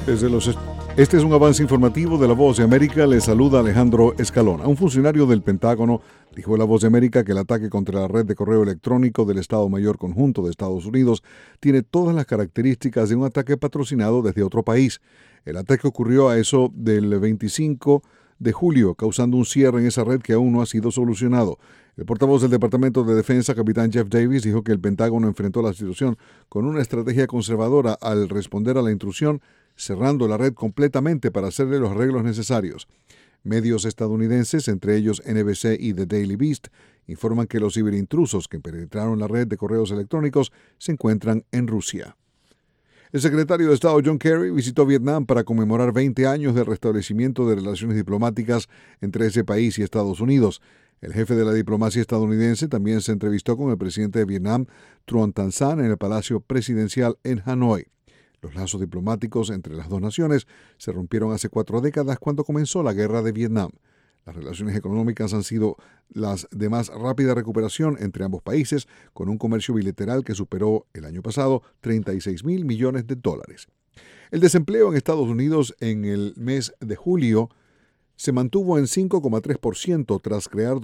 Desde los Este es un avance informativo de La Voz de América. Le saluda Alejandro Escalona. Un funcionario del Pentágono dijo a La Voz de América que el ataque contra la red de correo electrónico del Estado Mayor Conjunto de Estados Unidos tiene todas las características de un ataque patrocinado desde otro país. El ataque ocurrió a eso del 25 de julio, causando un cierre en esa red que aún no ha sido solucionado. El portavoz del Departamento de Defensa, capitán Jeff Davis, dijo que el Pentágono enfrentó la situación con una estrategia conservadora al responder a la intrusión, cerrando la red completamente para hacerle los arreglos necesarios. Medios estadounidenses, entre ellos NBC y The Daily Beast, informan que los ciberintrusos que penetraron la red de correos electrónicos se encuentran en Rusia. El secretario de Estado John Kerry visitó Vietnam para conmemorar 20 años del restablecimiento de relaciones diplomáticas entre ese país y Estados Unidos. El jefe de la diplomacia estadounidense también se entrevistó con el presidente de Vietnam, Truong Tan San, en el Palacio Presidencial en Hanoi. Los lazos diplomáticos entre las dos naciones se rompieron hace 4 décadas cuando comenzó la guerra de Vietnam. Las relaciones económicas han sido las de más rápida recuperación entre ambos países, con un comercio bilateral que superó el año pasado 36,000 millones de dólares. El desempleo en Estados Unidos en el mes de julio se mantuvo en 5,3% tras crear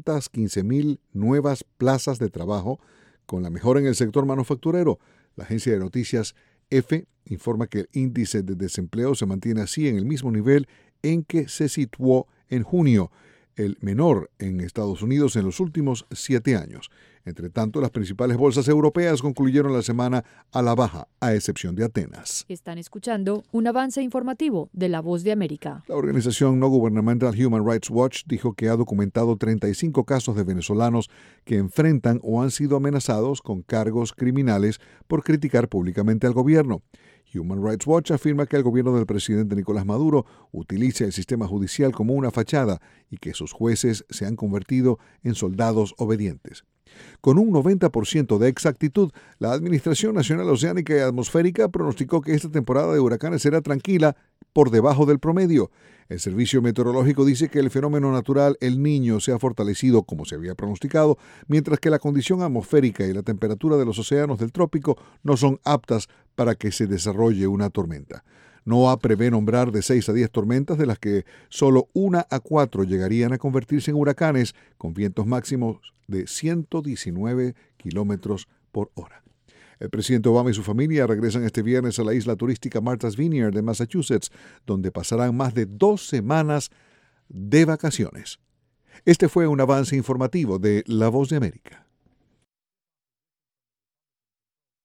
215,000 nuevas plazas de trabajo, con la mejora en el sector manufacturero. La agencia de noticias EFE informa que el índice de desempleo se mantiene así en el mismo nivel en que se situó en junio, el menor en Estados Unidos en los últimos 7 años. Entre tanto, las principales bolsas europeas concluyeron la semana a la baja, a excepción de Atenas. Están escuchando un avance informativo de La Voz de América. La organización no gubernamental Human Rights Watch dijo que ha documentado 35 casos de venezolanos que enfrentan o han sido amenazados con cargos criminales por criticar públicamente al gobierno. Human Rights Watch afirma que el gobierno del presidente Nicolás Maduro utiliza el sistema judicial como una fachada y que sus jueces se han convertido en soldados obedientes. Con un 90% de exactitud, la Administración Nacional Oceánica y Atmosférica pronosticó que esta temporada de huracanes será tranquila, por debajo del promedio. El Servicio Meteorológico dice que el fenómeno natural El Niño se ha fortalecido como se había pronosticado, mientras que la condición atmosférica y la temperatura de los océanos del trópico no son aptas para que se desarrolle una tormenta. NOAA prevé nombrar de 6 a 10 tormentas, de las que solo 1 a 4 llegarían a convertirse en huracanes, con vientos máximos de 119 kilómetros por hora. El presidente Obama y su familia regresan este viernes a la isla turística Martha's Vineyard de Massachusetts, donde pasarán más de 2 semanas de vacaciones. Este fue un avance informativo de La Voz de América.